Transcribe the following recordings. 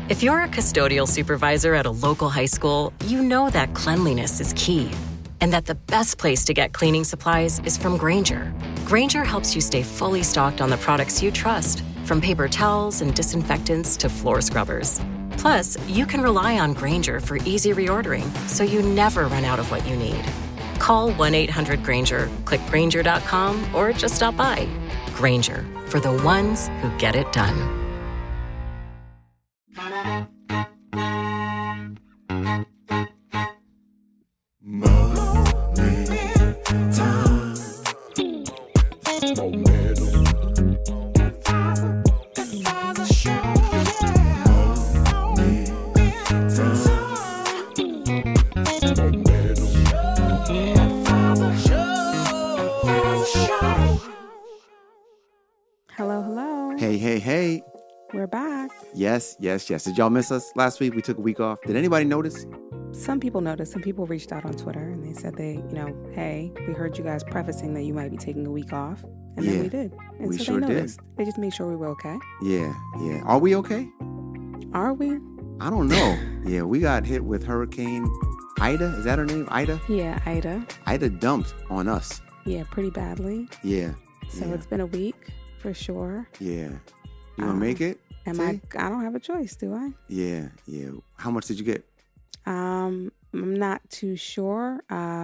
If you're a custodial supervisor at a local high school, you know that cleanliness is key and that the best place to get cleaning supplies is from Grainger. Grainger helps you stay fully stocked on the products you trust, from paper towels and disinfectants to floor scrubbers. Plus, you can rely on Grainger for easy reordering, so you never run out of what you need. Call 1-800-GRAINGER, click Grainger.com, or just stop by. Grainger, for the ones who get it done. Hey. We're back. Yes. Did y'all miss us last week? We took a week off. Did anybody notice? Some people noticed. Some people reached out on Twitter and they said hey, we heard you guys prefacing that you might be taking a week off. And then we did. And we so sure they noticed. did. They just made sure we were okay. Yeah. Are we okay? Are we? I don't know. Yeah, we got hit with Hurricane Ida. Is that her name? Ida? Yeah, Ida. Ida dumped on us. Yeah, pretty badly. Yeah. So It's been a week for sure. Yeah. You gonna make it? I don't have a choice, do I? Yeah. How much did you get? I'm not too sure.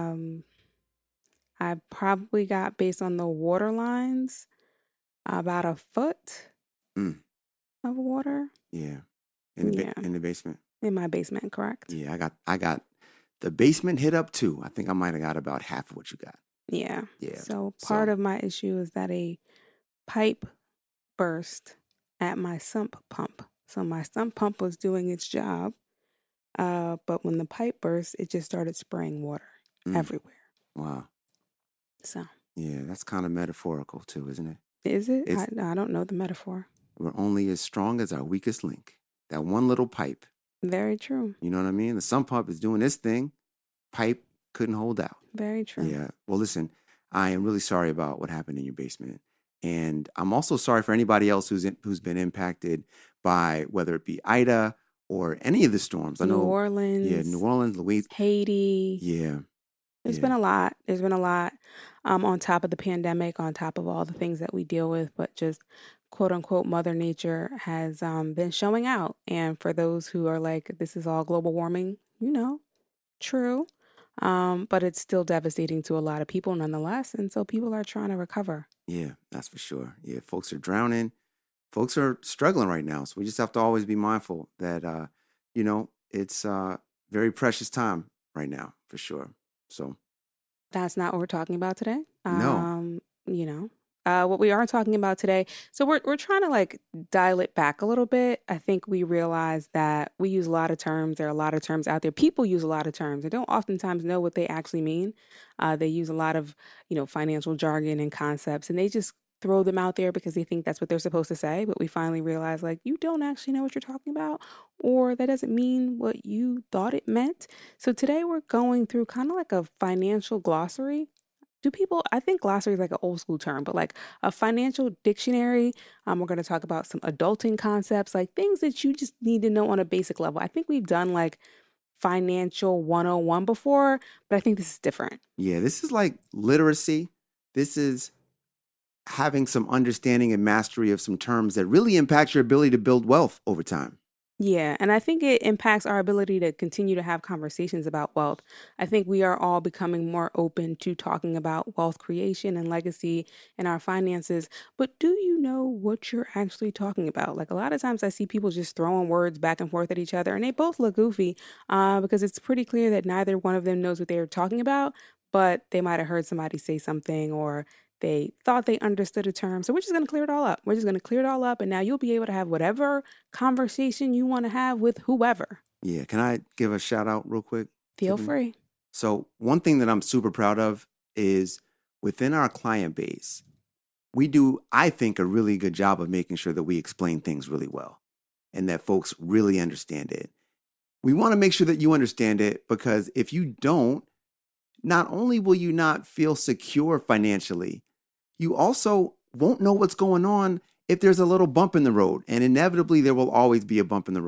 I probably got, based on the water lines, about a foot of water. Yeah. In the basement. In my basement, correct? Yeah, I got the basement hit up too. I think I might have got about half of what you got. Yeah. Yeah. So part of my issue is that a pipe burst at my sump pump. So my sump pump was doing its job, but when the pipe burst, it just started spraying water everywhere. Wow. So. Yeah, that's kind of metaphorical too, isn't it? Is it? I don't know the metaphor. We're only as strong as our weakest link. That one little pipe. Very true. You know what I mean? The sump pump is doing this thing. Pipe couldn't hold out. Very true. Yeah. Well, listen, I am really sorry about what happened in your basement. And I'm also sorry for anybody else who's been impacted by whether it be Ida or any of the storms. I know New Orleans. Yeah, New Orleans, Louisiana. Haiti. Yeah. There's been a lot. There's been a lot on top of the pandemic, on top of all the things that we deal with, but just quote unquote Mother Nature has been showing out. And for those who are like, this is all global warming, true. But it's still devastating to a lot of people nonetheless. And so people are trying to recover. Yeah, that's for sure. Yeah, folks are drowning. Folks are struggling right now. So we just have to always be mindful that, it's a very precious time right now, for sure. So that's not what we're talking about today. No. What we are talking about today. So we're trying to dial it back a little bit. I think we realize that we use a lot of terms. There are a lot of terms out there. People use a lot of terms. They don't oftentimes know what they actually mean. They use a lot of, financial jargon and concepts, and they just throw them out there because they think that's what they're supposed to say. But we finally realize you don't actually know what you're talking about, or that doesn't mean what you thought it meant. So today we're going through kind of like a financial glossary. I think glossary is like an old school term, but like a financial dictionary. We're going to talk about some adulting concepts, like things that you just need to know on a basic level. I think we've done financial 101 before, but I think this is different. Yeah, this is like literacy. This is having some understanding and mastery of some terms that really impact your ability to build wealth over time. Yeah, and I think it impacts our ability to continue to have conversations about wealth. I think we are all becoming more open to talking about wealth creation and legacy and our finances. But do you know what you're actually talking about? A lot of times I see people just throwing words back and forth at each other, and they both look goofy because it's pretty clear that neither one of them knows what they're talking about, but they might have heard somebody say something, or they thought they understood a term. So we're just going to clear it all up. And now you'll be able to have whatever conversation you want to have with whoever. Yeah. Can I give a shout out real quick? Feel free. So one thing that I'm super proud of is within our client base, we do, I think, a really good job of making sure that we explain things really well and that folks really understand it. We want to make sure that you understand it, because if you don't, not only will you not feel secure financially, you also won't know what's going on if there's a little bump in the road. And inevitably, there will always be a bump in the road.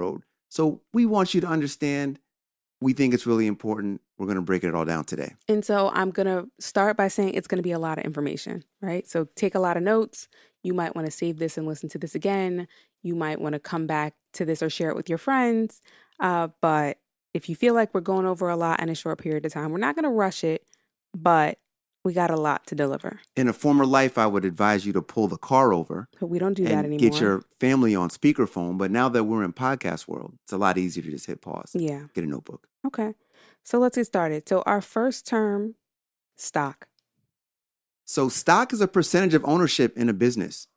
So we want you to understand. We think it's really important. We're going to break it all down today. And so I'm going to start by saying it's going to be a lot of information, right? So take a lot of notes. You might want to save this and listen to this again. You might want to come back to this or share it with your friends. But if you feel like we're going over a lot in a short period of time, we're not going to rush it, but we got a lot to deliver. In a former life, I would advise you to pull the car over. But we don't do that and anymore. get your family on speakerphone. But now that we're in podcast world, it's a lot easier to just hit pause. Yeah. Get a notebook. Okay. So let's get started. So our first term, stock. So stock is a percentage of ownership in a business.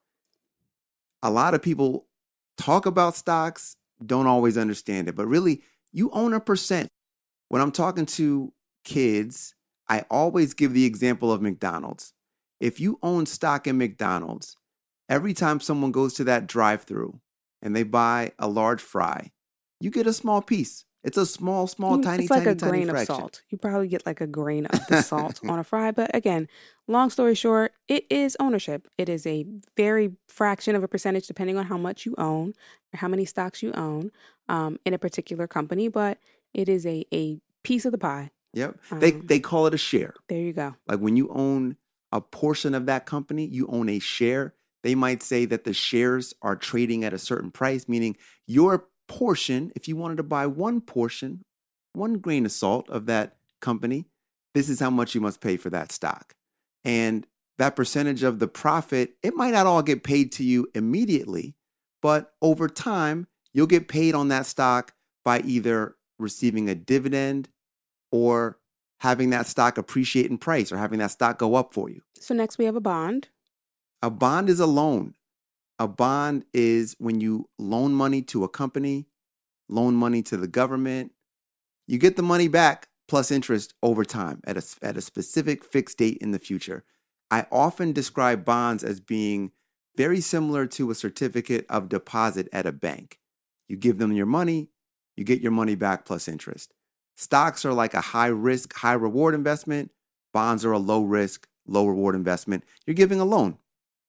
A lot of people talk about stocks, don't always understand it, but really you own a percent. When I'm talking to kids, I always give the example of McDonald's. If you own stock in McDonald's, every time someone goes to that drive-thru and they buy a large fry, you get a small piece. It's a small, tiny, it's like tiny, a tiny grain fraction. of salt. You probably get like a grain of the salt on a fry. But again, long story short, it is ownership. It is a very fraction of a percentage depending on how much you own or how many stocks you own in a particular company. But it is a piece of the pie. Yep. They call it a share. There you go. Like when you own a portion of that company, you own a share. They might say that the shares are trading at a certain price, meaning your portion, if you wanted to buy one portion, one grain of salt of that company, this is how much you must pay for that stock. And that percentage of the profit, it might not all get paid to you immediately, but over time, you'll get paid on that stock by either receiving a dividend or having that stock appreciate in price or having that stock go up for you. So next we have a bond. A bond is a loan. A bond is when you loan money to a company, loan money to the government. You get the money back plus interest over time at a specific fixed date in the future. I often describe bonds as being very similar to a certificate of deposit at a bank. You give them your money, you get your money back plus interest. Stocks are like a high risk, high reward investment. Bonds are a low risk, low reward investment. You're giving a loan.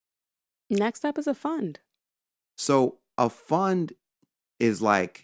Next up is a fund. So a fund is like,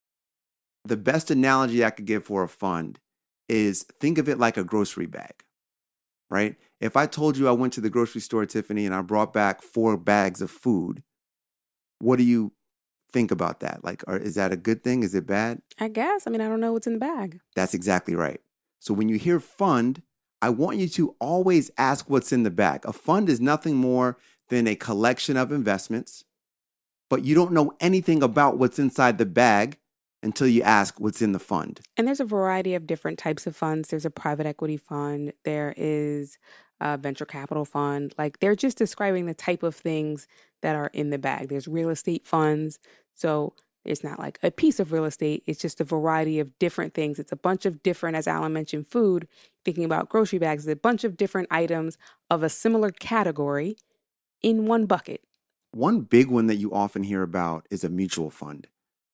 the best analogy I could give for a fund is think of it like a grocery bag, right? If I told you I went to the grocery store, Tiffany, and I brought back 4 bags of food, what do you think about that? Like, is that a good thing? Is it bad? I guess. I mean, I don't know what's in the bag. That's exactly right. So when you hear fund, I want you to always ask what's in the bag. A fund is nothing more than a collection of investments, but you don't know anything about what's inside the bag until you ask what's in the fund. And there's a variety of different types of funds. There's a private equity fund. There is a venture capital fund. Like they're just describing the type of things that are in the bag. There's real estate funds. So it's not like a piece of real estate. It's just a variety of different things. It's a bunch of different, as Alan mentioned, food, thinking about grocery bags, a bunch of different items of a similar category in one bucket. One big one that you often hear about is a mutual fund.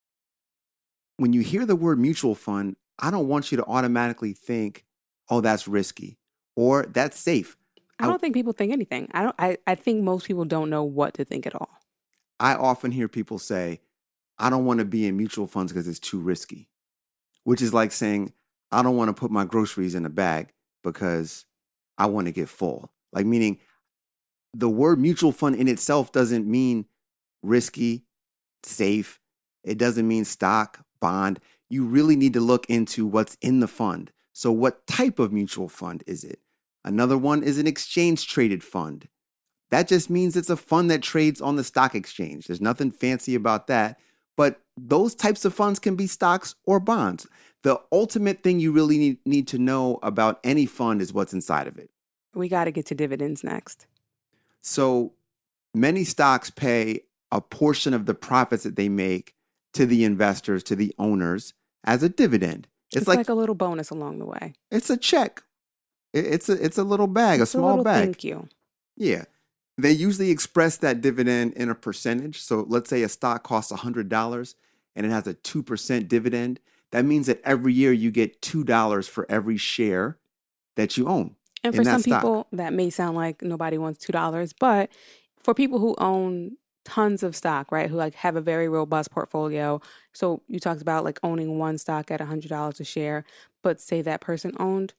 When you hear the word mutual fund, I don't want you to automatically think, oh, that's risky or that's safe. I don't think people think anything. I think most people don't know what to think at all. I often hear people say, I don't want to be in mutual funds because it's too risky, which is like saying, I don't want to put my groceries in a bag because I want to get full. Like meaning the word mutual fund in itself doesn't mean risky, safe. It doesn't mean stock, bond. You really need to look into what's in the fund. So what type of mutual fund is it? Another one is an exchange traded fund. That just means it's a fund that trades on the stock exchange. There's nothing fancy about that. But those types of funds can be stocks or bonds. The ultimate thing you really need to know about any fund is what's inside of it. We got to get to dividends next. So many stocks pay a portion of the profits that they make to the investors, to the owners, as a dividend. It's like a little bonus along the way. It's a check. It's a little bag, a small bag. Thank you. Yeah. They usually express that dividend in a percentage. So let's say a stock costs $100 and it has a 2% dividend. That means that every year you get $2 for every share that you own. And for some people, that may sound like nobody wants $2. But for people who own tons of stock, right? Who like have a very robust portfolio. So you talked about like owning one stock at $100 a share, but say that person owned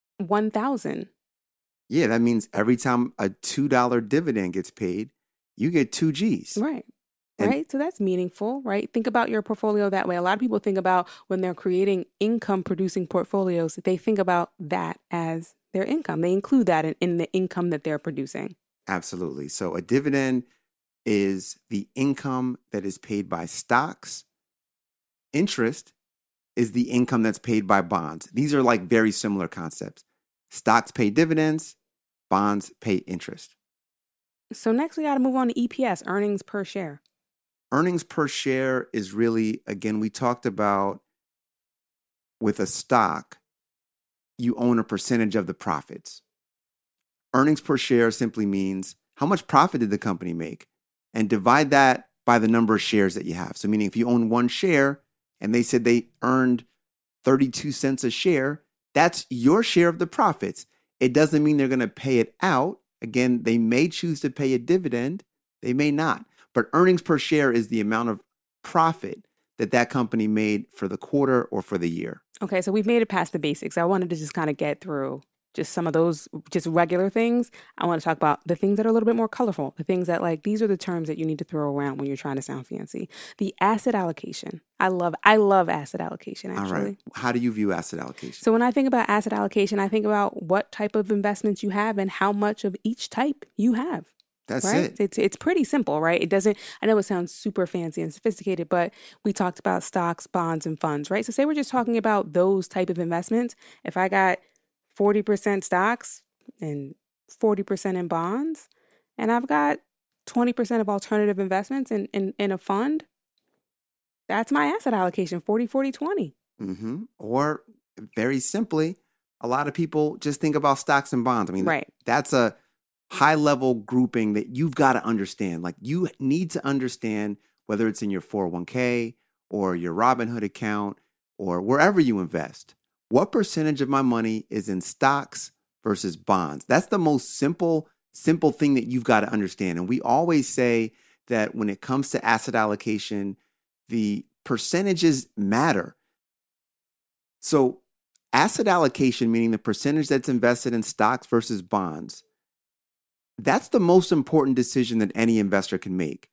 1,000. Yeah, that means every time a $2 dividend gets paid, you get 2 G's. Right. And- Right. So that's meaningful, right? Think about your portfolio that way. A lot of people think about when they're creating income producing portfolios, they think about that as their income. They include that in the income that they're producing. Absolutely. So a dividend is the income that is paid by stocks. Interest is the income that's paid by bonds. These are like very similar concepts. Stocks pay dividends, bonds pay interest. So next we got to move on to EPS, earnings per share. Earnings per share is really, again, we talked about with a stock, you own a percentage of the profits. Earnings per share simply means how much profit did the company make, and divide that by the number of shares that you have. So meaning if you own one share and they said they earned 32 cents a share, that's your share of the profits. It doesn't mean they're going to pay it out. Again, they may choose to pay a dividend. They may not. But earnings per share is the amount of profit that company made for the quarter or for the year. Okay, so we've made it past the basics. I wanted to just kind of get through just some of those just regular things. I want to talk about the things that are a little bit more colorful, the things that like, these are the terms that you need to throw around when you're trying to sound fancy. The asset allocation. I love asset allocation, actually. All right. How do you view asset allocation? So when I think about asset allocation, I think about what type of investments you have and how much of each type you have. That's right? it. It's pretty simple, right? It doesn't, I know it sounds super fancy and sophisticated, but we talked about stocks, bonds, and funds, right? So say we're just talking about those type of investments. If I got 40% stocks and 40% in bonds, and I've got 20% of alternative investments in a fund, that's my asset allocation, 40, 40, 20. Mm-hmm. Or very simply, a lot of people just think about stocks and bonds. I mean, right. That's a high level grouping that you've got to understand. Like you need to understand whether it's in your 401k or your Robinhood account or wherever you invest. What percentage of my money is in stocks versus bonds? That's the most simple thing that you've got to understand. And we always say that when it comes to asset allocation, the percentages matter. So asset allocation, meaning the percentage that's invested in stocks versus bonds, that's the most important decision that any investor can make.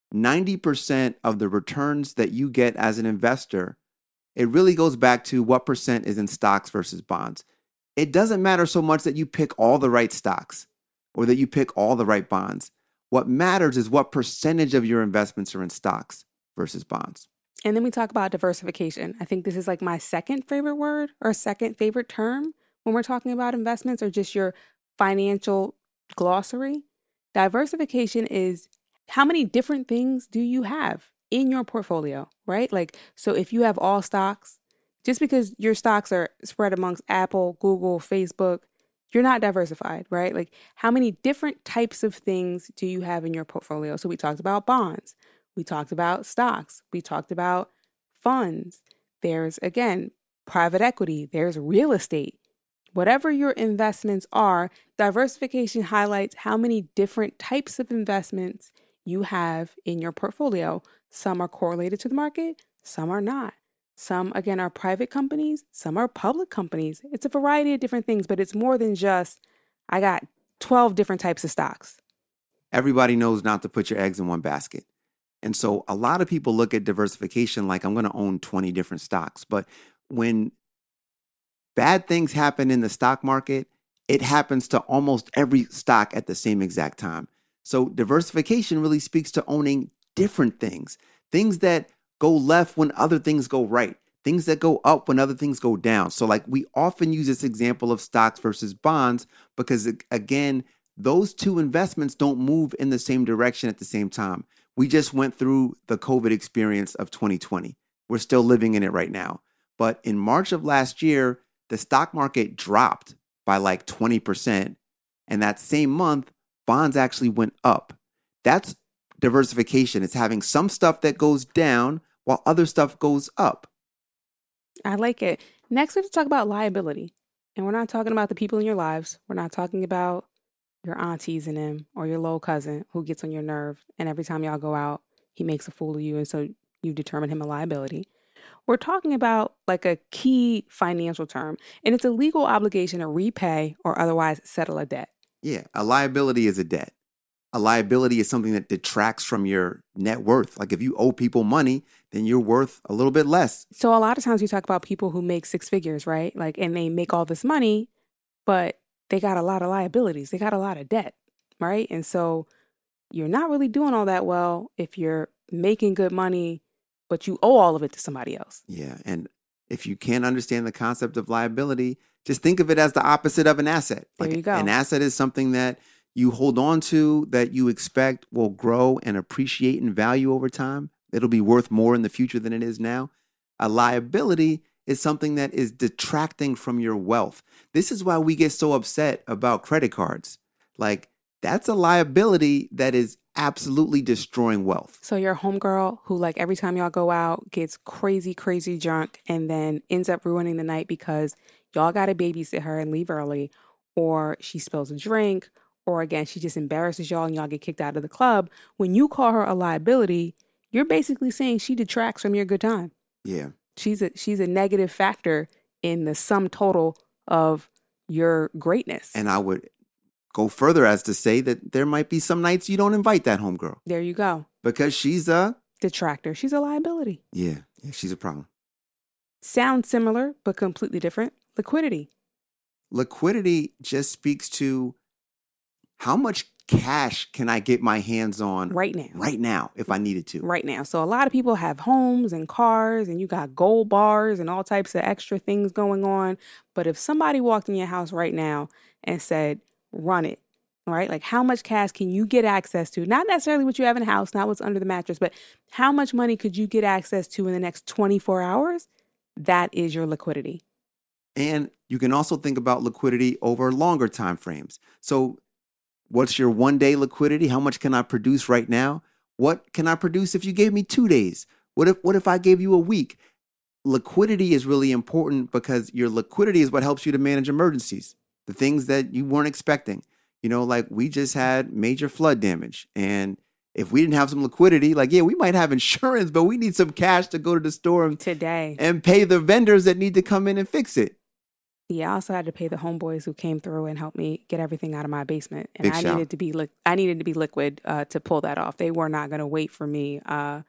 90% of the returns that you get as an investor, it really goes back to what percent is in stocks versus bonds. It doesn't matter so much that you pick all the right stocks or that you pick all the right bonds. What matters is what percentage of your investments are in stocks versus bonds. And then we talk about diversification. I think this is like my second favorite word or second favorite term when we're talking about investments or just your financial glossary. Diversification is how many different things do you have in your portfolio, right? Like, so if you have all stocks, just because your stocks are spread amongst Apple, Google, Facebook, you're not diversified, right? Like, how many different types of things do you have in your portfolio? So we talked about bonds. We talked about stocks. We talked about funds. There's, again, private equity. There's real estate. Whatever your investments are, diversification highlights how many different types of investments you have in your portfolio. Some are correlated to the market, some are not. Some, again, are private companies, some are public companies. It's a variety of different things, but it's more than just, I got 12 different types of stocks. Everybody knows not to put your eggs in one basket. And so a lot of people look at diversification like I'm going to own 20 different stocks. But when bad things happen in the stock market, it happens to almost every stock at the same exact time. So diversification really speaks to owning different things that go left when other things go right, things that go up when other things go down. So like we often use this example of stocks versus bonds because, again, those two investments don't move in the same direction at the same time. We just went through the COVID experience of 2020. We're still living in it right now. But in March of last year, the stock market dropped by like 20%. And that same month, bonds actually went up. That's diversification. It's having some stuff that goes down while other stuff goes up. I like it. Next, we have to talk about liability. And we're not talking about the people in your lives. We're not talking about your auntie's in him or your little cousin who gets on your nerve, and every time y'all go out, he makes a fool of you, and so you determine him a liability. We're talking about like a key financial term, and it's a legal obligation to repay or otherwise settle a debt. Yeah, a liability is a debt. A liability is something that detracts from your net worth. Like if you owe people money, then you're worth a little bit less. So a lot of times we talk about people who make six figures, right? Like, and they make all this money, but they got a lot of liabilities. They got a lot of debt, right? And so you're not really doing all that well if you're making good money, but you owe all of it to somebody else. Yeah, and if you can't understand the concept of liability, just think of it as the opposite of an asset. There you go. An asset is something that you hold on to that you expect will grow and appreciate in value over time. It'll be worth more in the future than it is now. A liability is something that is detracting from your wealth. This is why we get so upset about credit cards. Like, that's a liability that is absolutely destroying wealth. So your homegirl who, like, every time y'all go out gets crazy, crazy drunk and then ends up ruining the night because y'all got to babysit her and leave early, or she spills a drink, or again, she just embarrasses y'all and y'all get kicked out of the club. When you call her a liability, you're basically saying she detracts from your good time. Yeah. She's a negative factor in the sum total of your greatness. And I would go further as to say that there might be some nights you don't invite that homegirl. There you go. Because she's a detractor. She's a liability. Yeah, she's a problem. Sounds similar, but completely different. Liquidity. Liquidity just speaks to how much cash can I get my hands on right now if I needed to. Right now. So a lot of people have homes and cars and you got gold bars and all types of extra things going on. But if somebody walked in your house right now and said, run it, right? Like, how much cash can you get access to? Not necessarily what you have in the house, not what's under the mattress, but how much money could you get access to in the next 24 hours? That is your liquidity. And you can also think about liquidity over longer time frames. So what's your 1 day liquidity? How much can I produce right now? What can I produce if you gave me 2 days? What if I gave you a week? Liquidity is really important because your liquidity is what helps you to manage emergencies, the things that you weren't expecting. You know, like we just had major flood damage. And if we didn't have some liquidity, like, yeah, we might have insurance, but we need some cash to go to the store today and pay the vendors that need to come in and fix it. Yeah, I also had to pay the homeboys who came through and helped me get everything out of my basement. And Big I shout. needed to be liquid to pull that off. They were not going to wait for me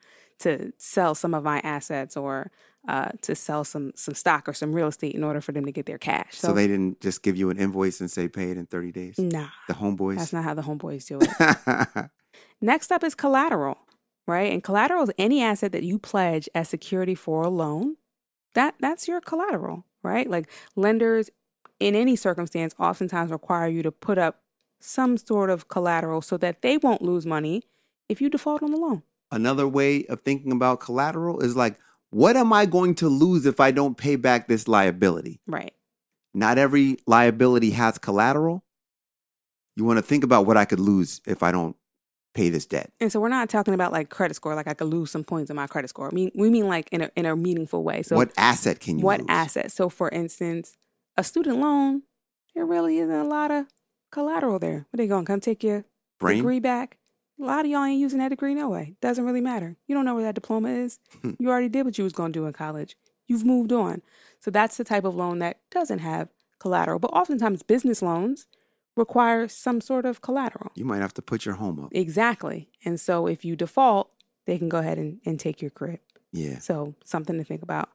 to sell some of my assets or to sell some stock or some real estate in order for them to get their cash. So they didn't just give you an invoice and say pay it in 30 days? Nah. The homeboys? That's not how the homeboys do it. Next up is collateral, right? And collateral is any asset that you pledge as security for a loan. That's your collateral. Right? Like lenders in any circumstance oftentimes require you to put up some sort of collateral so that they won't lose money if you default on the loan. Another way of thinking about collateral is like, what am I going to lose if I don't pay back this liability? Right. Not every liability has collateral. You want to think about what I could lose if I don't pay this debt. And so we're not talking about like credit score, like I could lose some points in my credit score. We mean like in a meaningful way. So what asset can you lose? What asset? So for instance, a student loan, there really isn't a lot of collateral there. What, they going to come take your degree back? A lot of y'all ain't using that degree no way. Doesn't really matter. You don't know where that diploma is. You already did what you was going to do in college. You've moved on. So that's the type of loan that doesn't have collateral. But oftentimes business loans require some sort of collateral. You might have to put your home up. Exactly. And so if you default, they can go ahead and take your crib. Yeah. So something to think about.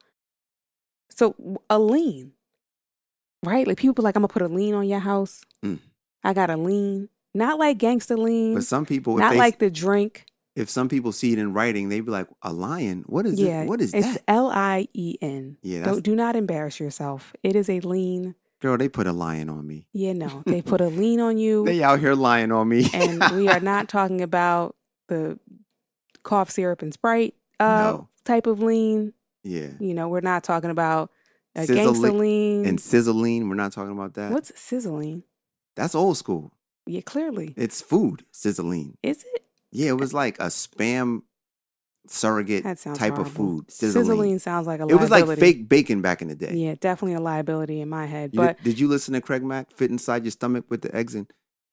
So a lien, right? Like people like, I'm going to put a lien on your house. I got a lien. Not like gangster lien. But some people, not like the drink. If some people see it in writing, they'd be like, a lion? What is it? What is that? It's Lien. Yeah. Do not embarrass yourself. It is a lien. Girl, they put a lion on me. Yeah, no. They put a lien on you. They out here lying on me. And we are not talking about the cough syrup and Sprite type of lien. Yeah. You know, we're not talking about a gangster lien. And sizzling. We're not talking about that. What's sizzling? That's old school. Yeah, clearly. It's food, sizzling. Is it? Yeah, it was like a spam surrogate type of food. Sizzling sounds like a liability. It was like fake bacon back in the day. Yeah, definitely a liability in my head. But did you listen to Craig Mack, Fit Inside Your Stomach with the eggs and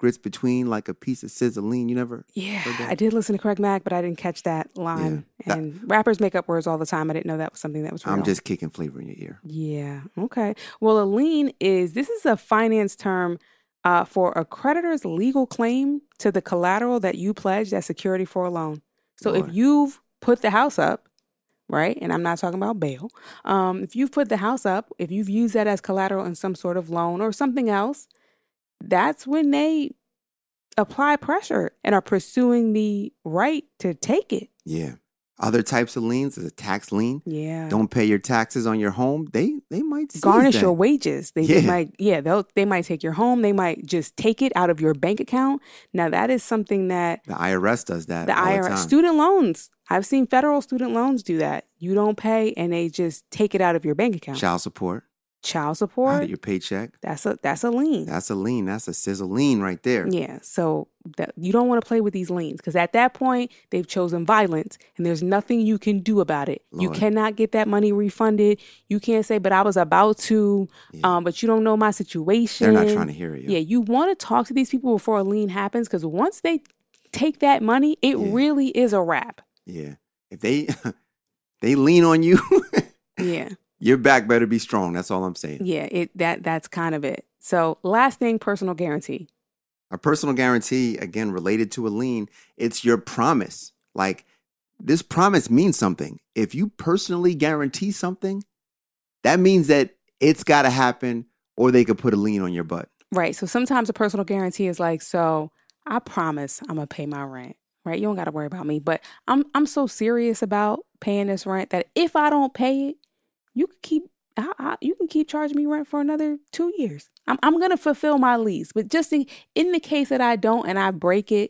secrets between like a piece of sizzling. You never Yeah, heard that? I did listen to Craig Mack, but I didn't catch that line. Yeah. And rappers make up words all the time. I didn't know that was something that was real. I'm just kicking flavor in your ear. Yeah. Okay. Well, a lien is a finance term for a creditor's legal claim to the collateral that you pledged as security for a loan. So Lord. if you've put the house up, right, and I'm not talking about bail, if you've put the house up, if you've used that as collateral in some sort of loan or something else, that's when they apply pressure and are pursuing the right to take it. Yeah. Other types of liens is a tax lien. Yeah. Don't pay your taxes on your home. They might seize garnish that. your wages. They might take your home. They might just take it out of your bank account. Now that is something that The IRS does that. the all IRS the time. student loans. I've seen federal student loans do that. You don't pay and they just take it out of your bank account. Child support Child out support. of your paycheck. That's a lien. That's a lien. That's a sizzle lien right there. Yeah, so that you don't want to play with these liens because at that point they've chosen violence and there's nothing you can do about it. You Lord. cannot get that money refunded. You can't say, "But I was about to," Yeah. but you don't know my situation. They're not trying to hear it. Yeah, you want to talk to these people before a lien happens because once they take that money, it Yeah. really is a wrap. Yeah. If they they lean on you, Yeah, your back better be strong. That's all I'm saying. yeah. That's kind of it. So last thing, personal guarantee. A personal guarantee, again, related to a lien, it's your promise. Like, this promise means something. If you personally guarantee something, that means that it's got to happen or they could put a lien on your butt. Right. So sometimes a personal guarantee is like, so I promise I'm gonna pay my rent. Right. You don't got to worry about me. But I'm so serious about paying this rent that if I don't pay it, you can keep charging me rent for another 2 years. I'm gonna fulfill my lease. But just in the case that I don't and I break it,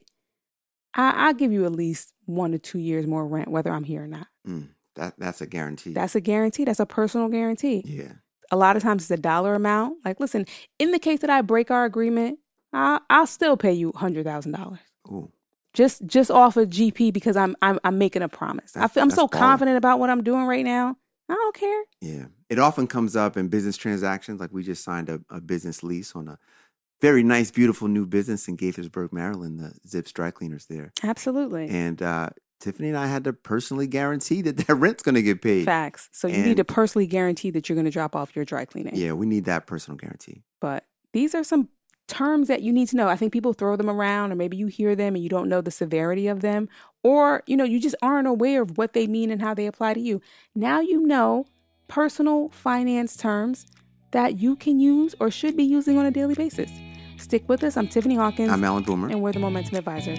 I'll give you at least 1 to 2 years more rent, whether I'm here or not. That's a guarantee. That's a guarantee. That's a personal guarantee. Yeah. A lot of times it's a dollar amount. Like, listen, in the case that I break our agreement, I'll still pay you $100,000. Ooh. Just off of GP because I'm making a promise. I'm That's so baller. confident about what I'm doing right now. I don't care. Yeah. It often comes up in business transactions. Like, we just signed a business lease on a very nice, beautiful new business in Gaithersburg, Maryland, the Zips Dry Cleaners there. Absolutely. And Tiffany and I had to personally guarantee that rent's going to get paid. Facts. So you And- need to personally guarantee that you're going to drop off your dry cleaning. Yeah, we need that personal guarantee. But these are some terms that you need to know. I think people throw them around or maybe you hear them and you don't know the severity of them or, you just aren't aware of what they mean and how they apply to you. Now you know personal finance terms that you can use or should be using on a daily basis. Stick with us. I'm Tiffany Hawkins. I'm Alan Boomer. And we're the Momentum Advisors.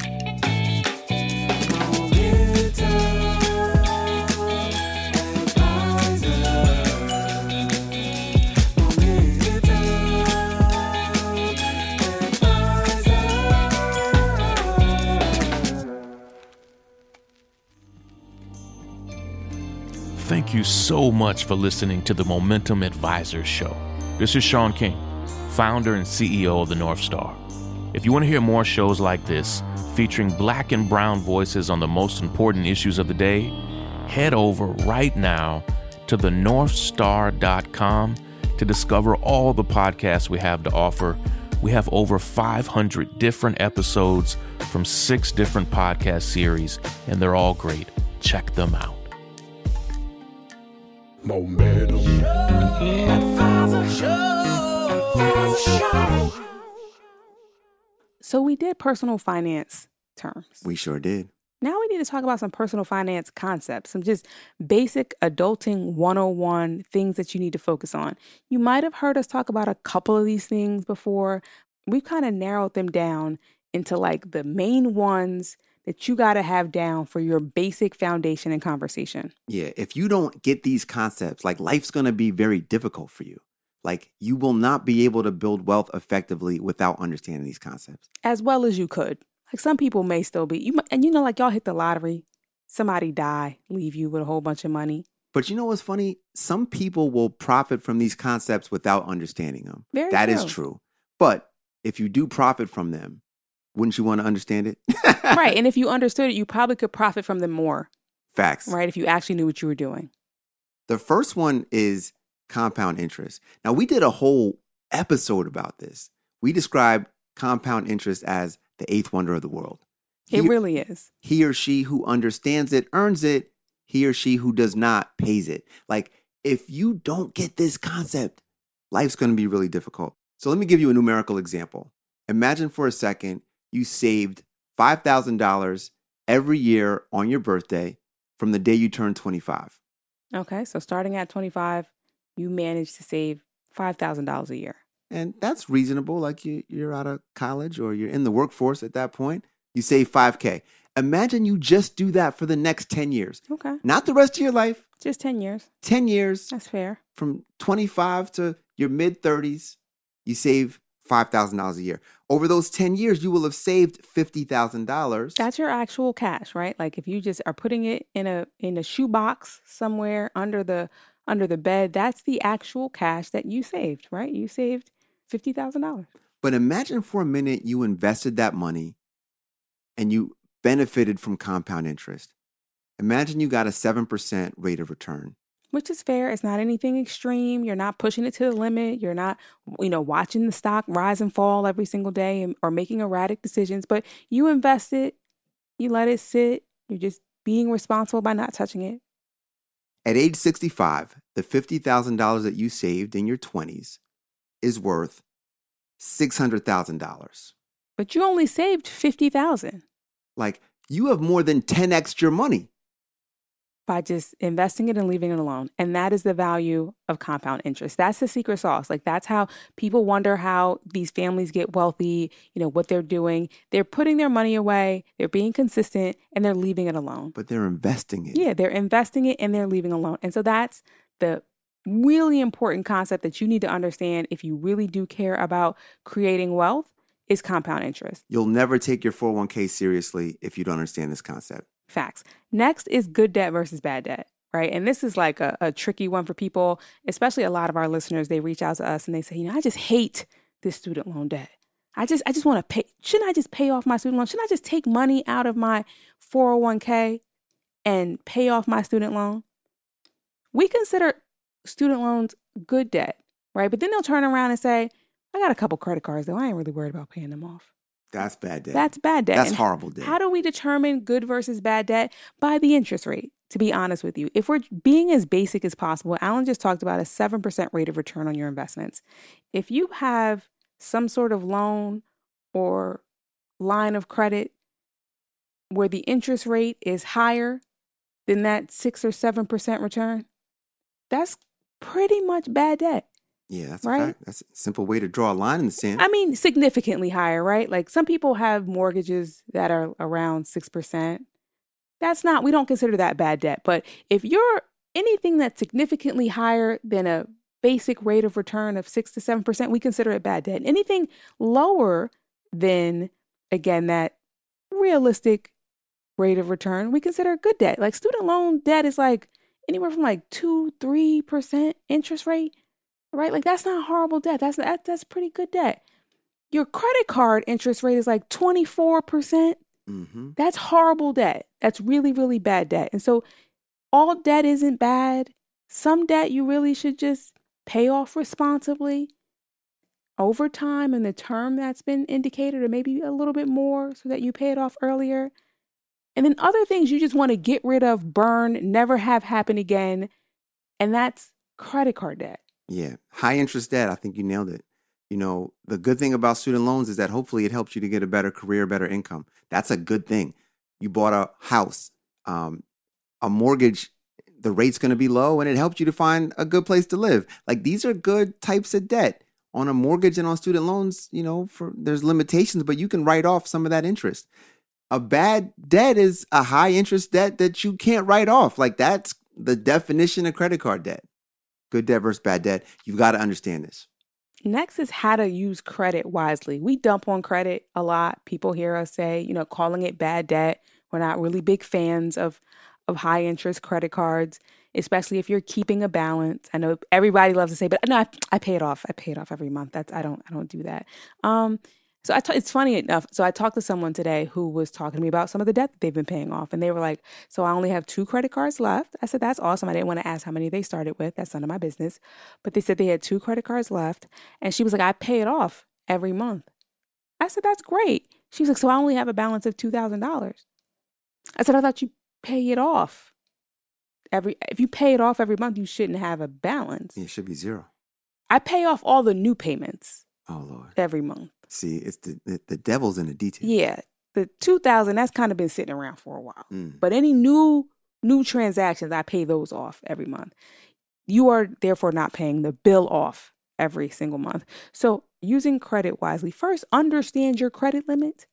Thank you so much for listening to the Momentum Advisors Show. This is Sean King, founder and CEO of the North Star. If you want to hear more shows like this, featuring black and brown voices on the most important issues of the day, head over right now to thenorthstar.com to discover all the podcasts we have to offer. We have over 500 different episodes from 6 different podcast series, and they're all great. Check them out. Momentum. So we did personal finance terms. We sure did. Now we need to talk about some personal finance concepts, some just basic adulting 101 things that you need to focus on. You might have heard us talk about a couple of these things before. We've kind of narrowed them down into like the main ones that you got to have down for your basic foundation and conversation. Yeah, if you don't get these concepts, like, life's going to be very difficult for you. Like, you will not be able to build wealth effectively without understanding these concepts. As well as you could. Like, some people may still be, like y'all hit the lottery, somebody die, leave you with a whole bunch of money. But you know what's funny? Some people will profit from these concepts without understanding them. Very That true. is true. But if you do profit from them, wouldn't you want to understand it? Right. And if you understood it, you probably could profit from them more, Facts. right? If you actually knew what you were doing. The first one is compound interest. Now, we did a whole episode about this. We described compound interest as the eighth wonder of the world. It really is. He or she who understands it earns it. He or she who does not pays it. Like, if you don't get this concept, life's going to be really difficult. So let me give you a numerical example. Imagine for a second you saved $5,000 every year on your birthday from the day you turned 25. Okay, so starting at 25, you managed to save $5,000 a year. And that's reasonable. Like you're out of college or you're in the workforce at that point. You save $5,000. Imagine you just do that for the next 10 years. Okay. Not the rest of your life. Just 10 years. 10 years. That's fair. From 25 to your mid-30s, you save $5,000 a year. Over those 10 years, you will have saved $50,000. That's your actual cash, right? Like if you just are putting it in a shoebox somewhere under the bed, that's the actual cash that you saved, right? You saved $50,000. But imagine for a minute you invested that money and you benefited from compound interest. Imagine you got a 7% rate of return. Which is fair. It's not anything extreme. You're not pushing it to the limit. You're not, watching the stock rise and fall every single day or making erratic decisions. But you invest it, you let it sit. You're just being responsible by not touching it. At age 65, the $50,000 that you saved in your 20s is worth $600,000. But you only saved $50,000. Like, you have more than 10x your money by just investing it and leaving it alone. And that is the value of compound interest. That's the secret sauce. Like, that's how people wonder how these families get wealthy, what they're doing. They're putting their money away, they're being consistent, and they're leaving it alone. But they're investing it. Yeah, they're investing it and they're leaving it alone. And so that's the really important concept that you need to understand if you really do care about creating wealth is compound interest. You'll never take your 401k seriously if you don't understand this concept. Facts. Next is good debt versus bad debt, right? And this is like a tricky one for people, especially a lot of our listeners. They reach out to us and they say, I just hate this student loan debt. I just want to pay. Shouldn't I just pay off my student loan? Shouldn't I just take money out of my 401k and pay off my student loan? We consider student loans good debt, right? But then they'll turn around and say, I got a couple credit cards though. I ain't really worried about paying them off. That's bad debt. That's bad debt. That's And horrible debt. How do we determine good versus bad debt? By the interest rate, to be honest with you. If we're being as basic as possible, Alan just talked about a 7% rate of return on your investments. If you have some sort of loan or line of credit where the interest rate is higher than that 6 or 7% return, that's pretty much bad debt. Yeah, that's right? a fact. That's a simple way to draw a line in the sand. I mean, significantly higher, right? Like some people have mortgages that are around 6%. We don't consider that bad debt. But if you're anything that's significantly higher than a basic rate of return of 6 to 7%, we consider it bad debt. Anything lower than, again, that realistic rate of return, we consider good debt. Like student loan debt is like anywhere from like 2-3% interest rate. Right? Like that's not horrible debt. That's pretty good debt. Your credit card interest rate is like 24%. Mm-hmm. That's horrible debt. That's really, really bad debt. And so all debt isn't bad. Some debt you really should just pay off responsibly over time in the term that's been indicated, or maybe a little bit more so that you pay it off earlier. And then other things you just want to get rid of, burn, never have happen again. And that's credit card debt. Yeah. High interest debt. I think you nailed it. The good thing about student loans is that hopefully it helps you to get a better career, better income. That's a good thing. You bought a house, a mortgage, the rate's going to be low and it helped you to find a good place to live. Like these are good types of debt. On a mortgage and on student loans, there's limitations, but you can write off some of that interest. A bad debt is a high interest debt that you can't write off. Like that's the definition of credit card debt. Good debt versus bad debt. You've got to understand this. Next is how to use credit wisely. We dump on credit a lot. People hear us say, calling it bad debt. We're not really big fans of high interest credit cards, especially if you're keeping a balance. I know everybody loves to say, but no, I pay it off. I pay it off every month. I don't do that. So it's funny enough. So I talked to someone today who was talking to me about some of the debt that they've been paying off. And they were like, so I only have 2 credit cards left. I said, that's awesome. I didn't want to ask how many they started with. That's none of my business. But they said they had 2 credit cards left. And she was like, I pay it off every month. I said, that's great. She was like, so I only have a balance of $2,000. I said, I thought you pay it off. If you pay it off every month, you shouldn't have a balance. It should be zero. I pay off all the new payments. Oh, Lord. Every month. See, it's the devil's in the details. Yeah. The $2,000, that's kind of been sitting around for a while. But any new transactions, I pay those off every month. You are therefore not paying the bill off every single month. So using credit wisely, first, understand your credit limit.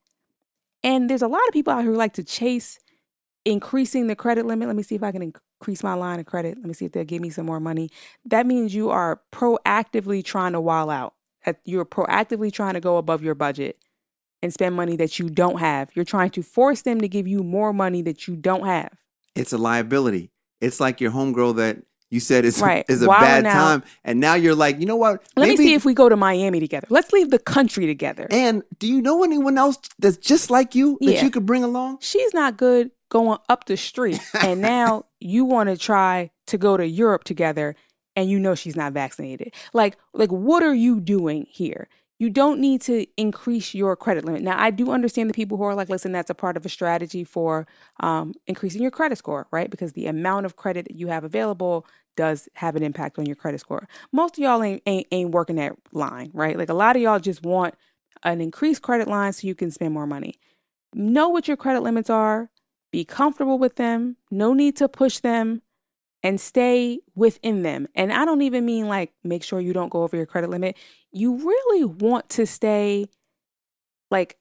And there's a lot of people out here who like to chase increasing the credit limit. Let me see if I can increase my line of credit. Let me see if they'll give me some more money. That means you are proactively trying to wall out. You're proactively trying to go above your budget and spend money that you don't have. You're trying to force them to give you more money that you don't have. It's a liability. It's like your homegirl that you said is a Wilding bad out. time. And now you're like, you know what? Let me see if we go to Miami together. Let's leave the country together. And do you know anyone else that's just like you that Yeah. you could bring along? She's not good going up the street. And now you want to try to go to Europe together and you know she's not vaccinated. Like what are you doing here? You don't need to increase your credit limit. Now, I do understand the people who are like, listen, that's a part of a strategy for increasing your credit score, right? Because the amount of credit that you have available does have an impact on your credit score. Most of y'all ain't working that line, right? Like a lot of y'all just want an increased credit line so you can spend more money. Know what your credit limits are. Be comfortable with them. No need to push them. And stay within them. And I don't even mean like make sure you don't go over your credit limit. You really want to stay, like,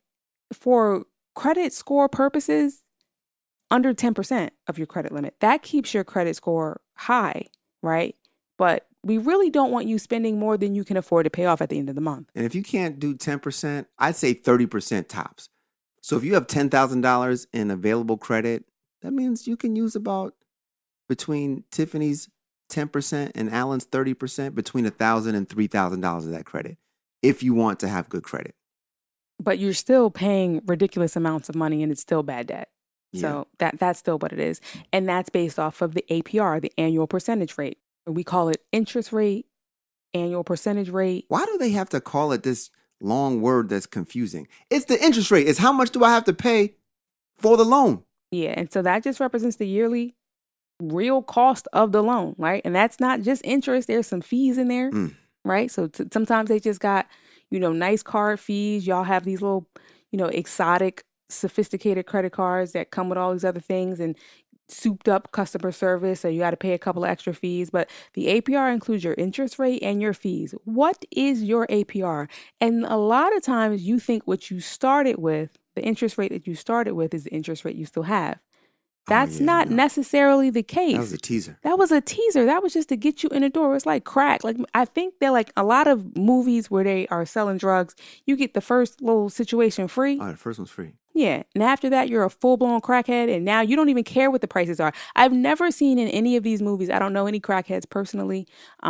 for credit score purposes, under 10% of your credit limit. That keeps your credit score high, right? But we really don't want you spending more than you can afford to pay off at the end of the month. And if you can't do 10%, I'd say 30% tops. So if you have $10,000 in available credit, that means you can use about between Tiffany's 10% and Alan's 30%, between $1,000 and $3,000 of that credit, if you want to have good credit. But you're still paying ridiculous amounts of money and it's still bad debt. Yeah. So that's still what it is. And that's based off of the APR, the annual percentage rate. We call it interest rate, annual percentage rate. Why do they have to call it this long word that's confusing? It's the interest rate. It's how much do I have to pay for the loan? Yeah. And so that just represents the yearly real cost of the loan, right? And that's not just interest. There's some fees in there, right? So sometimes they just got, nice card fees. Y'all have these little, exotic, sophisticated credit cards that come with all these other things and souped up customer service. So you got to pay a couple of extra fees. But the APR includes your interest rate and your fees. What is your APR? And a lot of times you think what you started with, the interest rate that you started with, is the interest rate you still have. That's not necessarily the case. That was a teaser. That was a teaser. That was just to get you in the door. It's like crack. Like, I think that like a lot of movies where they are selling drugs, you get the first little situation free. Oh, the first one's free. Yeah. And after that, you're a full-blown crackhead. And now you don't even care what the prices are. I've never seen in any of these movies, I don't know any crackheads personally.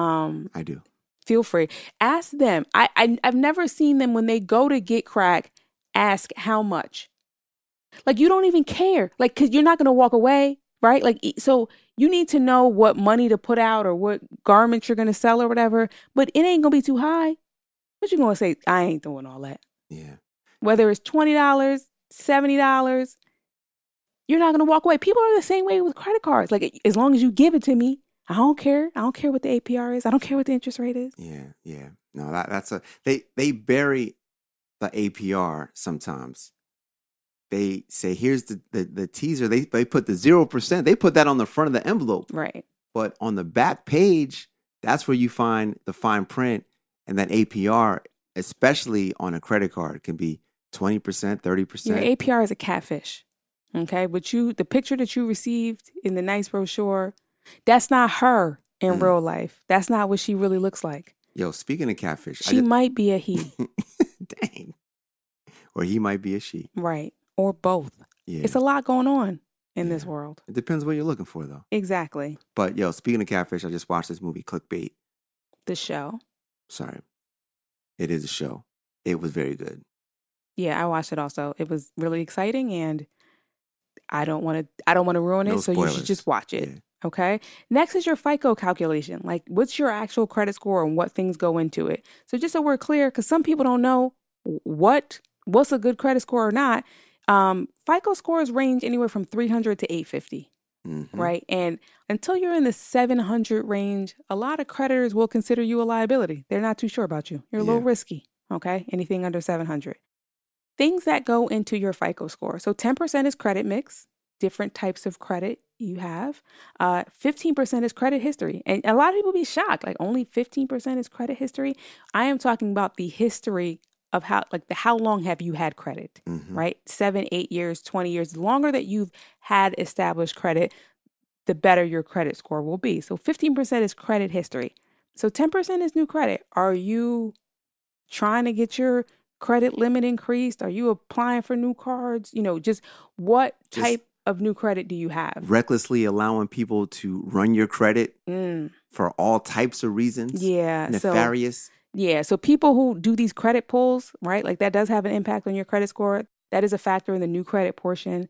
I do. Feel free. Ask them. I've never seen them when they go to get crack, ask how much. Like, you don't even care. Like, because you're not going to walk away, right? Like, so you need to know what money to put out or what garments you're going to sell or whatever, but it ain't going to be too high. What you going to say? I ain't doing all that. Yeah. Whether it's $20, $70, you're not going to walk away. People are the same way with credit cards. Like, as long as you give it to me, I don't care. I don't care what the APR is. I don't care what the interest rate is. Yeah. No, that's they bury the APR sometimes. They say, here's the teaser. They put the 0%. They put that on the front of the envelope. Right. But on the back page, that's where you find the fine print. And that APR, especially on a credit card, can be 20%, 30%. Your APR is a catfish. Okay. But the picture that you received in the nice brochure, that's not her in real life. That's not what she really looks like. Yo, speaking of catfish. She might be a he. Dang. Or he might be a she. Right. Or both. Yeah. It's a lot going on in this world. It depends what you're looking for, though. Exactly. But, yo, speaking of catfish, I just watched this movie, Clickbait. The show. Sorry. It is a show. It was very good. Yeah, I watched it also. It was really exciting, and I don't want to ruin it, No so spoilers. you should just watch it. Yeah. Okay. Next is your FICO calculation. Like, what's your actual credit score and what things go into it? So just so we're clear, because some people don't know what what's a good credit score or not, FICO scores range anywhere from 300 to 850. Right. And until you're in the 700 range, a lot of creditors will consider you a liability. They're not too sure about you. You're a little risky. OK, anything under 700. Things that go into your FICO score. So 10% is credit mix, different types of credit you have. 15% is credit history. And a lot of people be shocked, like only 15% is credit history. I am talking about the history of how long have you had credit, right? 7, 8 years, 20 years. The longer that you've had established credit, the better your credit score will be. So 15% is credit history. So 10% is new credit. Are you trying to get your credit limit increased? Are you applying for new cards? Just what type of new credit do you have? Recklessly allowing people to run your credit for all types of reasons. Yeah. Nefarious. So people who do these credit pulls, right? Like that does have an impact on your credit score. That is a factor in the new credit portion.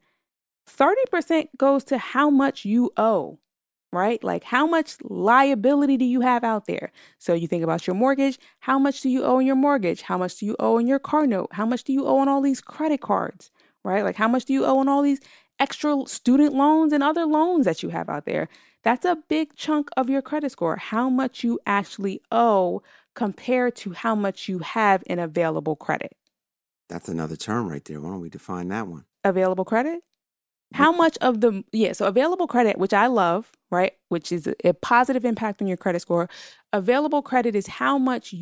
30% goes to how much you owe, right? Like how much liability do you have out there? So you think about your mortgage. How much do you owe on your mortgage? How much do you owe on your car note? How much do you owe on all these credit cards, right? Like how much do you owe on all these extra student loans and other loans that you have out there? That's a big chunk of your credit score. How much you actually owe compared to how much you have in available credit. That's another term right there. Why don't we define that one? Available credit? How much of so available credit, which I love, right? Which is a positive impact on your credit score. Available credit is how much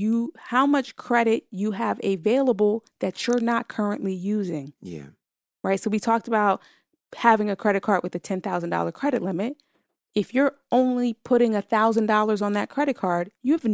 credit you have available that you're not currently using. Yeah. Right. So we talked about having a credit card with a $10,000 credit limit. If you're only putting $1,000 on that credit card, you have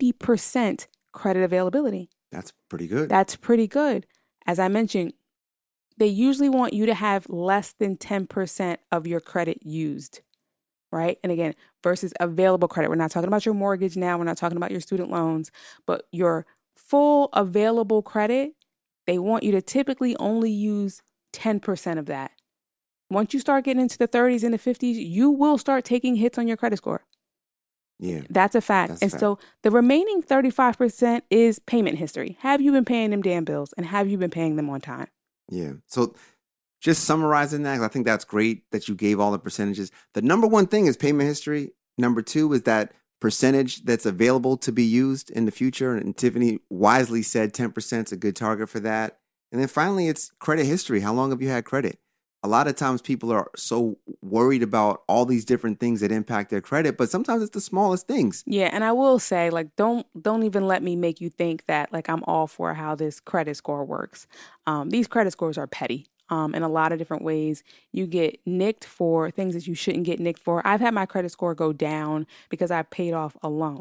90% credit availability. That's pretty good. That's pretty good. As I mentioned, they usually want you to have less than 10% of your credit used, right? And again, versus available credit. We're not talking about your mortgage now. We're not talking about your student loans, but your full available credit, they want you to typically only use 10% of that. Once you start getting into the 30s and the 50s, you will start taking hits on your credit score. Yeah. That's a fact. So the remaining 35% is payment history. Have you been paying them damn bills and have you been paying them on time? Yeah. So just summarizing that, 'cause I think that's great that you gave all the percentages. The number one thing is payment history. Number two is that percentage that's available to be used in the future. And Tiffany wisely said 10% is a good target for that. And then finally, it's credit history. How long have you had credit? A lot of times people are so worried about all these different things that impact their credit, but sometimes it's the smallest things. Yeah, and I will say, like, don't even let me make you think that, like, I'm all for how this credit score works. These credit scores are petty in a lot of different ways. You get nicked for things that you shouldn't get nicked for. I've had my credit score go down because I paid off a loan,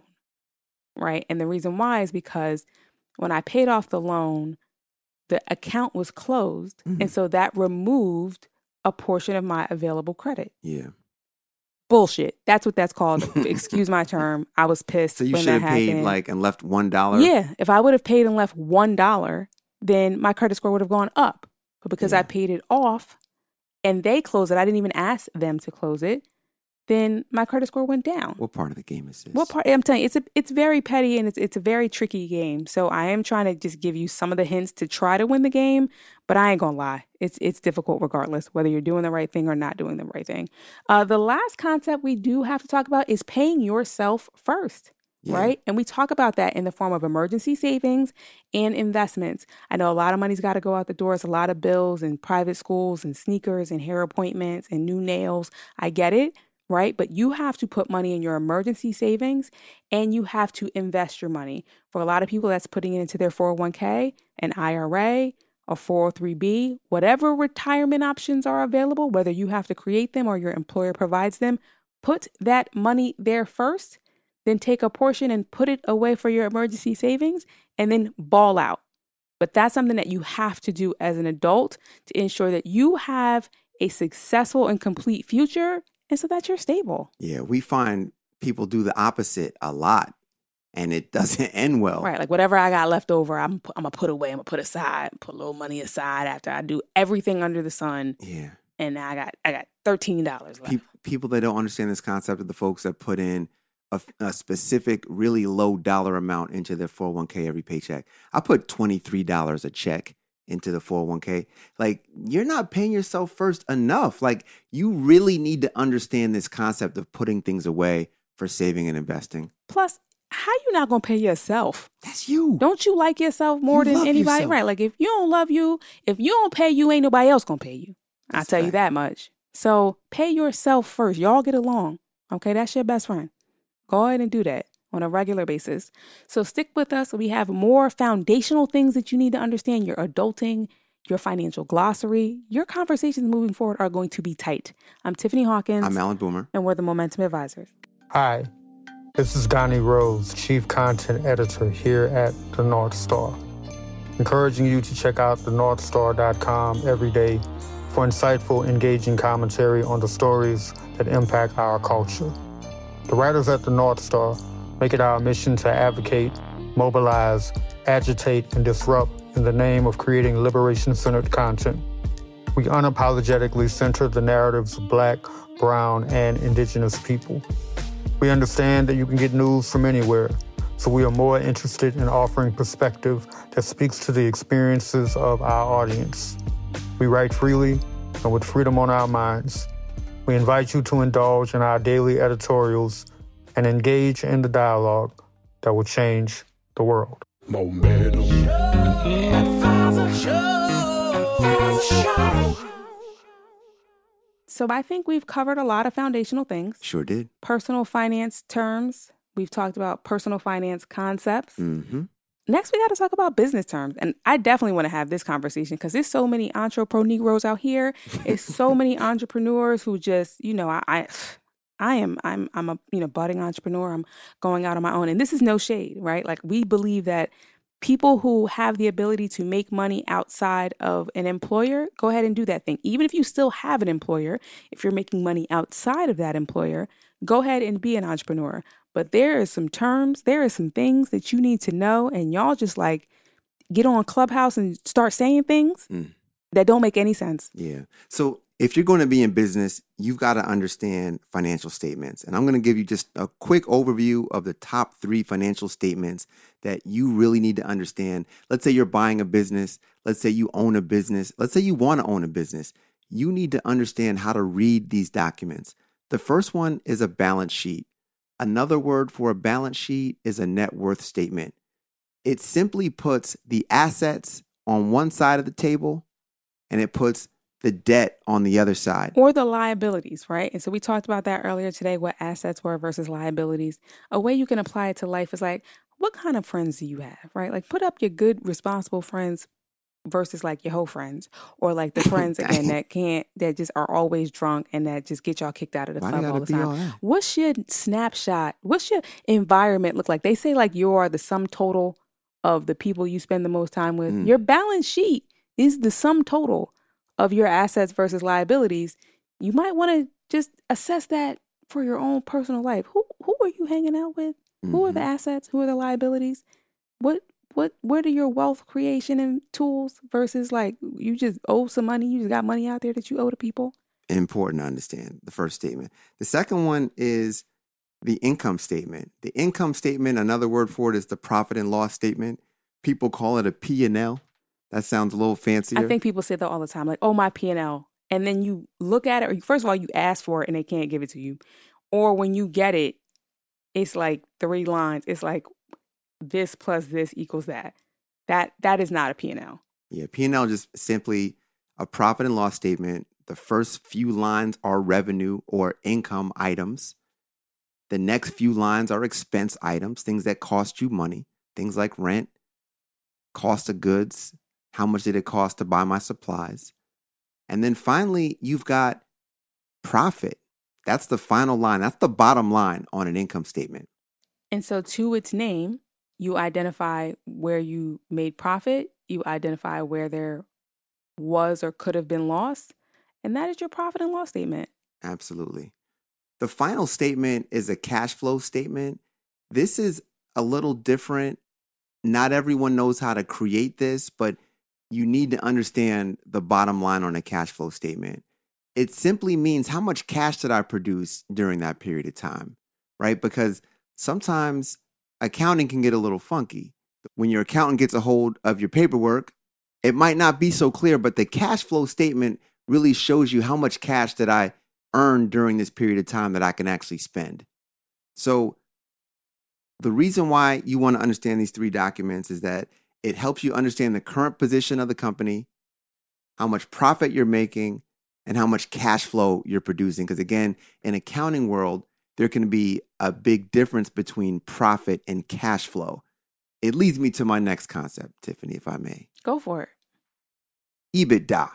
right? And the reason why is because when I paid off the loan, the account was closed, and so that removed a portion of my available credit. Yeah. Bullshit. That's what that's called. Excuse my term. I was pissed. So you when should that have paid happened. and left $1. Yeah. If I would have paid and left $1, then my credit score would have gone up. But because I paid it off and they closed it, I didn't even ask them to close it, then my credit score went down. What part of the game is this? What part? I'm telling you, it's very petty and it's a very tricky game. So I am trying to just give you some of the hints to try to win the game, but I ain't gonna lie, it's difficult regardless whether you're doing the right thing or not doing the right thing. The last concept we do have to talk about is paying yourself first. Yeah. Right? And we talk about that in the form of emergency savings and investments. I know a lot of money's got to go out the door. It's a lot of bills and private schools and sneakers and hair appointments and new nails. I get it. Right? But you have to put money in your emergency savings and you have to invest your money. For a lot of people, that's putting it into their 401k, an IRA, a 403b, whatever retirement options are available, whether you have to create them or your employer provides them, put that money there first, then take a portion and put it away for your emergency savings and then ball out. But that's something that you have to do as an adult to ensure that you have a successful and complete future. And so that you're stable. Yeah, we find people do the opposite a lot and it doesn't end well. Right. Like whatever I got left over, I'm going to put away. I'm going to put aside, put a little money aside after I do everything under the sun. Yeah. And now I got $13 left. People that don't understand this concept are the folks that put in a specific, really low dollar amount into their 401k every paycheck. I put $23 a check into the 401k. Like, you're not paying yourself first enough. Like, you really need to understand this concept of putting things away for saving and investing. Plus, how you not going to pay yourself? That's you. Don't you like yourself more than anybody? Yourself. Right. Like, if you don't love you, if you don't pay you, ain't nobody else going to pay you. I'll tell you that much. So pay yourself first. Y'all get along. Okay. That's your best friend. Go ahead and do that on a regular basis. So stick with us. We have more foundational things that you need to understand. Your adulting, your financial glossary, your conversations moving forward are going to be tight. I'm Tiffany Hawkins. I'm Alan Boomer. And we're the Momentum Advisors. Hi, this is Gani Rose, Chief Content Editor here at The North Star. Encouraging you to check out thenorthstar.com every day for insightful, engaging commentary on the stories that impact our culture. The writers at The North Star make it our mission to advocate, mobilize, agitate, and disrupt in the name of creating liberation-centered content. We unapologetically center the narratives of Black, Brown, and Indigenous people. We understand that you can get news from anywhere, so we are more interested in offering perspective that speaks to the experiences of our audience. We write freely and with freedom on our minds. We invite you to indulge in our daily editorials and engage in the dialogue that will change the world. Momentum. So I think we've covered a lot of foundational things. Sure did. Personal finance terms. We've talked about personal finance concepts. Mm-hmm. Next, we got to talk about business terms. And I definitely want to have this conversation because there's so many entrepreneur Negroes out here. It's so many entrepreneurs who just, I'm a budding entrepreneur. I'm going out on my own. And this is no shade, right? Like, we believe that people who have the ability to make money outside of an employer, go ahead and do that thing. Even if you still have an employer, if you're making money outside of that employer, go ahead and be an entrepreneur. But there are some terms, there are some things that you need to know. And y'all just like get on Clubhouse and start saying things that don't make any sense. Yeah. So if you're going to be in business, you've got to understand financial statements. And I'm going to give you just a quick overview of the top 3 financial statements that you really need to understand. Let's say you're buying a business. Let's say you own a business. Let's say you want to own a business. You need to understand how to read these documents. The first one is a balance sheet. Another word for a balance sheet is a net worth statement. It simply puts the assets on one side of the table and it puts the debt on the other side. Or the liabilities, right? And so we talked about that earlier today, what assets were versus liabilities. A way you can apply it to life is like, what kind of friends do you have, right? Like, put up your good, responsible friends versus like your whole friends, or like the friends again that just are always drunk and that just get y'all kicked out of the club all the time. What's your snapshot? What's your environment look like? They say like you are the sum total of the people you spend the most time with. Your balance sheet is the sum total of your assets versus liabilities. You might want to just assess that for your own personal life. Who are you hanging out with? Who are the assets? Who are the liabilities? What are your wealth creation and tools versus like you just owe some money, you just got money out there that you owe to people? Important to understand the first statement. The second one is the income statement. The income statement, another word for it is the profit and loss statement. People call it a P&L. That sounds a little fancier. I think people say that all the time, like, oh, my P&L. And then you look at it, or first of all, you ask for it and they can't give it to you. Or when you get it, it's like 3 lines. It's like this plus this equals that. That is not a P&L. Yeah, P&L just simply a profit and loss statement. The first few lines are revenue or income items. The next few lines are expense items, things that cost you money, things like rent, cost of goods, how much did it cost to buy my supplies? And then finally, you've got profit. That's the final line. That's the bottom line on an income statement. And so to its name, you identify where you made profit, you identify where there was or could have been loss, and that is your profit and loss statement. Absolutely. The final statement is a cash flow statement. This is a little different. Not everyone knows how to create this, but you need to understand the bottom line on a cash flow statement. It simply means how much cash did I produce during that period of time, right? Because sometimes accounting can get a little funky. When your accountant gets a hold of your paperwork it might not be so clear, but the cash flow statement really shows you how much cash that I earned during this period of time that I can actually spend. So the reason why you want to understand these 3 documents is that it helps you understand the current position of the company, how much profit you're making, and how much cash flow you're producing. Because again, in accounting world, there can be a big difference between profit and cash flow. It leads me to my next concept, Tiffany, if I may. Go for it. EBITDA.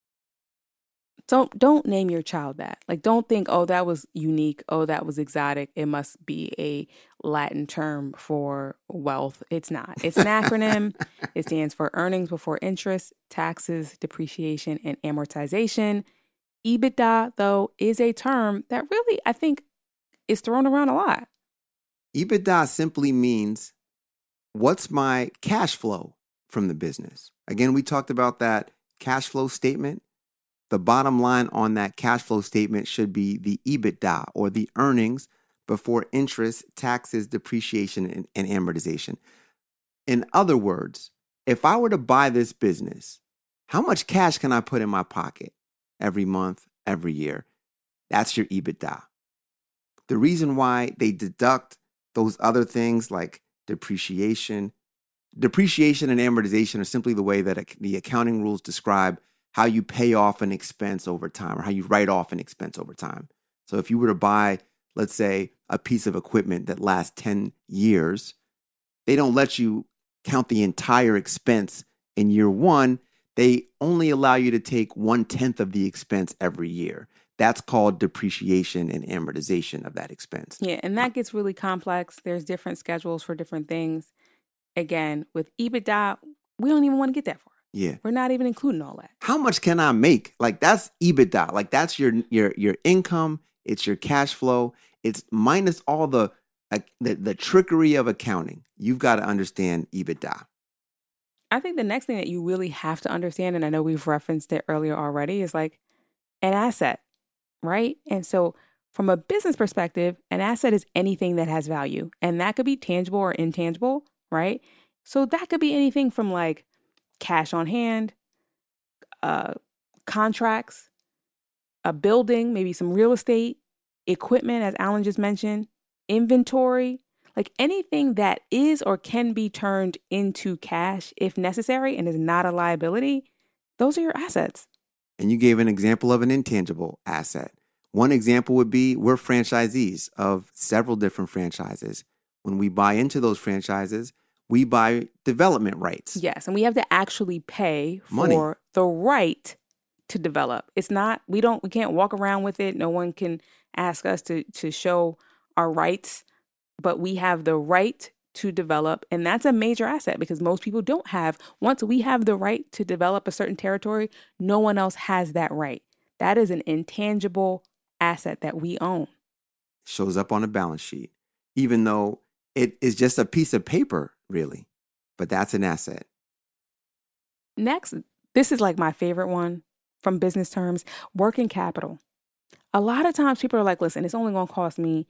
Don't name your child that. Like, don't think, oh, that was unique. Oh, that was exotic. It must be a Latin term for wealth. It's not. It's an acronym. It stands for earnings before interest, taxes, depreciation, and amortization. EBITDA, though, is a term that really, I think, is thrown around a lot. EBITDA simply means what's my cash flow from the business. Again, we talked about that cash flow statement. The bottom line on that cash flow statement should be the EBITDA, or the earnings before interest, taxes, depreciation, and amortization. In other words, if I were to buy this business, how much cash can I put in my pocket every month, every year? That's your EBITDA. The reason why they deduct those other things like depreciation and amortization are simply the way that the accounting rules describe how you pay off an expense over time, or how you write off an expense over time. So if you were to buy, let's say, a piece of equipment that lasts 10 years, they don't let you count the entire expense in year 1. They only allow you to take 1/10 of the expense every year. That's called depreciation and amortization of that expense. Yeah, and that gets really complex. There's different schedules for different things. Again, with EBITDA, we don't even want to get that far. Yeah. We're not even including all that. How much can I make? Like, that's EBITDA. Like, that's your income. It's your cash flow. It's minus all the trickery of accounting. You've got to understand EBITDA. I think the next thing that you really have to understand, and I know we've referenced it earlier already, is like an asset, right? And so from a business perspective, an asset is anything that has value, and that could be tangible or intangible, right? So that could be anything from like cash on hand, contracts, a building, maybe some real estate, equipment, as Alan just mentioned, inventory, like anything that is or can be turned into cash if necessary and is not a liability. Those are your assets. And you gave an example of an intangible asset. One example would be we're franchisees of several different franchises. When we buy into those franchises, we buy development rights. Yes, and we have to actually pay for money. The right to develop. It's not, we can't walk around with it. No one can ask us to show our rights, but we have the right to develop. And that's a major asset because most people don't have. Once we have the right to develop a certain territory, no one else has that right. That is an intangible asset that we own. Shows up on a balance sheet, even though it is just a piece of paper, really. But that's an asset. Next, this is like my favorite one from business terms, working capital. A lot of times people are like, listen, it's only going to cost me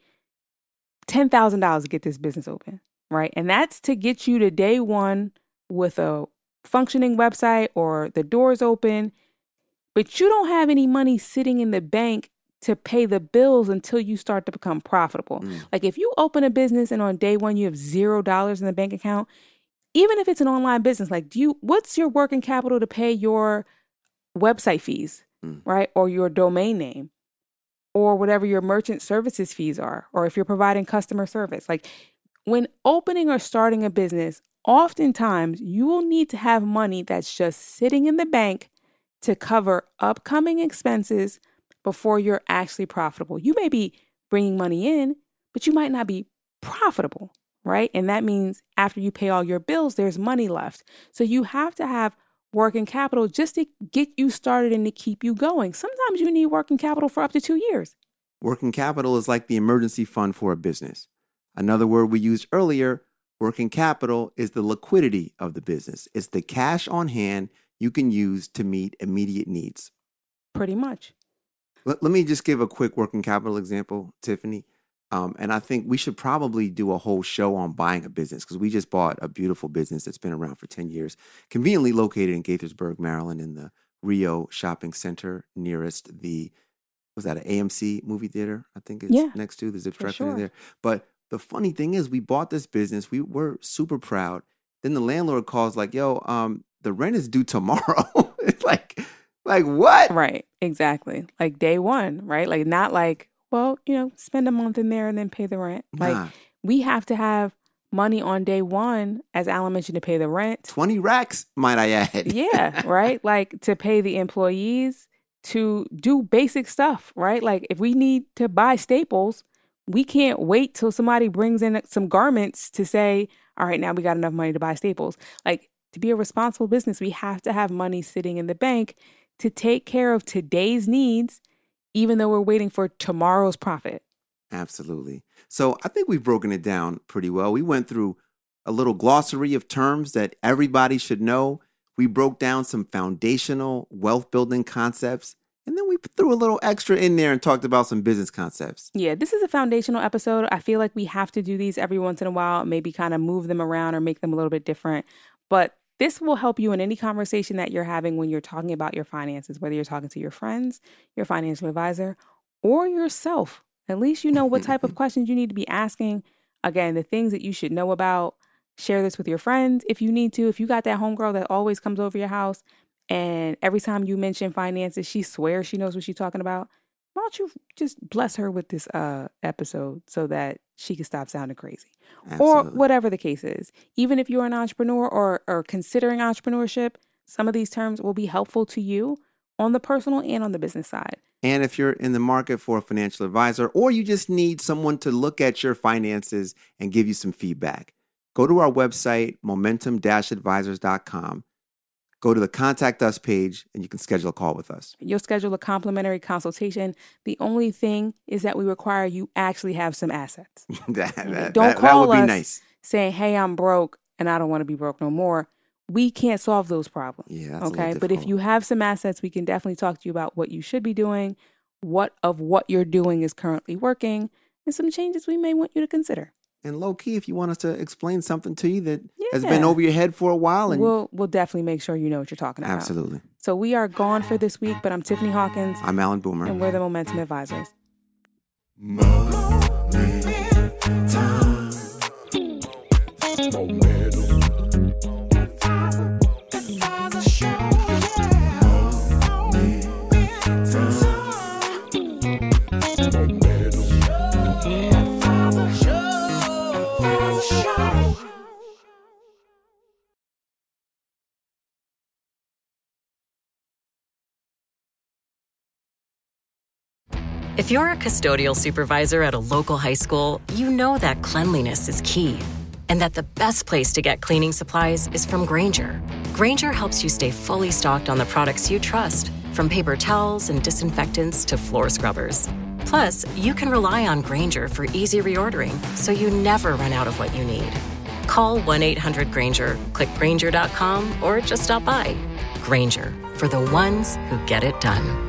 $10,000 to get this business open, right? And that's to get you to day one with a functioning website or the doors open, but you don't have any money sitting in the bank to pay the bills until you start to become profitable. Like if you open a business and on day one you have $0 in the bank account, even if it's an online business, like what's your working capital to pay your website fees, right? Or your domain name, or whatever your merchant services fees are, or if you're providing customer service. Like when opening or starting a business, oftentimes you will need to have money that's just sitting in the bank to cover upcoming expenses before you're actually profitable. You may be bringing money in, but you might not be profitable, right? And that means after you pay all your bills, there's money left. So you have to have working capital just to get you started and to keep you going. Sometimes you need working capital for up to 2 years. Working capital is like the emergency fund for a business. Another word we used earlier, working capital, is the liquidity of the business. It's the cash on hand you can use to meet immediate needs. Pretty much. Let me just give a quick working capital example, Tiffany. And I think we should probably do a whole show on buying a business because we just bought a beautiful business that's been around for 10 years, conveniently located in Gaithersburg, Maryland, in the Rio Shopping Center nearest was that an AMC movie theater? I think it's next to the Zips Drive-In there. But the funny thing is we bought this business. We were super proud. Then the landlord calls like, yo, the rent is due tomorrow. It's like what? Right. Exactly. Like day one, right? Like not like, well, spend a month in there and then pay the rent. Like we have to have money on day one, as Alan mentioned, to pay the rent. 20 racks, might I add. Yeah, right? Like to pay the employees, to do basic stuff, right? Like if we need to buy staples, we can't wait till somebody brings in some garments to say, all right, now we got enough money to buy staples. Like to be a responsible business, we have to have money sitting in the bank to take care of today's needs, even though we're waiting for tomorrow's profit. Absolutely. So I think we've broken it down pretty well. We went through a little glossary of terms that everybody should know. We broke down some foundational wealth building concepts, and then we threw a little extra in there and talked about some business concepts. Yeah, this is a foundational episode. I feel like we have to do these every once in a while, maybe kind of move them around or make them a little bit different. But this will help you in any conversation that you're having when you're talking about your finances, whether you're talking to your friends, your financial advisor, or yourself. At least you know what type of questions you need to be asking. Again, the things that you should know about. Share this with your friends if you need to. If you got that homegirl that always comes over your house and every time you mention finances, she swears she knows what she's talking about, why don't you just bless her with this episode so that she can stop sounding crazy? Absolutely. Or whatever the case is. Even if you're an entrepreneur or considering entrepreneurship, some of these terms will be helpful to you on the personal and on the business side. And if you're in the market for a financial advisor or you just need someone to look at your finances and give you some feedback, go to our website, momentum-advisors.com. Go to the Contact Us page, and you can schedule a call with us. You'll schedule a complimentary consultation. The only thing is that we require you actually have some assets. Don't call us nice. Saying, hey, I'm broke, and I don't want to be broke no more. We can't solve those problems. Yeah, okay. But if you have some assets, we can definitely talk to you about what you should be doing, what you're doing is currently working, and some changes we may want you to consider. And low key, if you want us to explain something to you that has been over your head for a while, and we'll definitely make sure you know what you're talking about. Absolutely. So we are gone for this week, but I'm Tiffany Hawkins. I'm Alan Boomer. And we're the Momentum Advisors. If you're a custodial supervisor at a local high school, you know that cleanliness is key, and that the best place to get cleaning supplies is from Grainger. Grainger helps you stay fully stocked on the products you trust, from paper towels and disinfectants to floor scrubbers. Plus, you can rely on Grainger for easy reordering, so you never run out of what you need. Call 1-800-GRAINGER, click Grainger.com, or just stop by. Grainger, for the ones who get it done.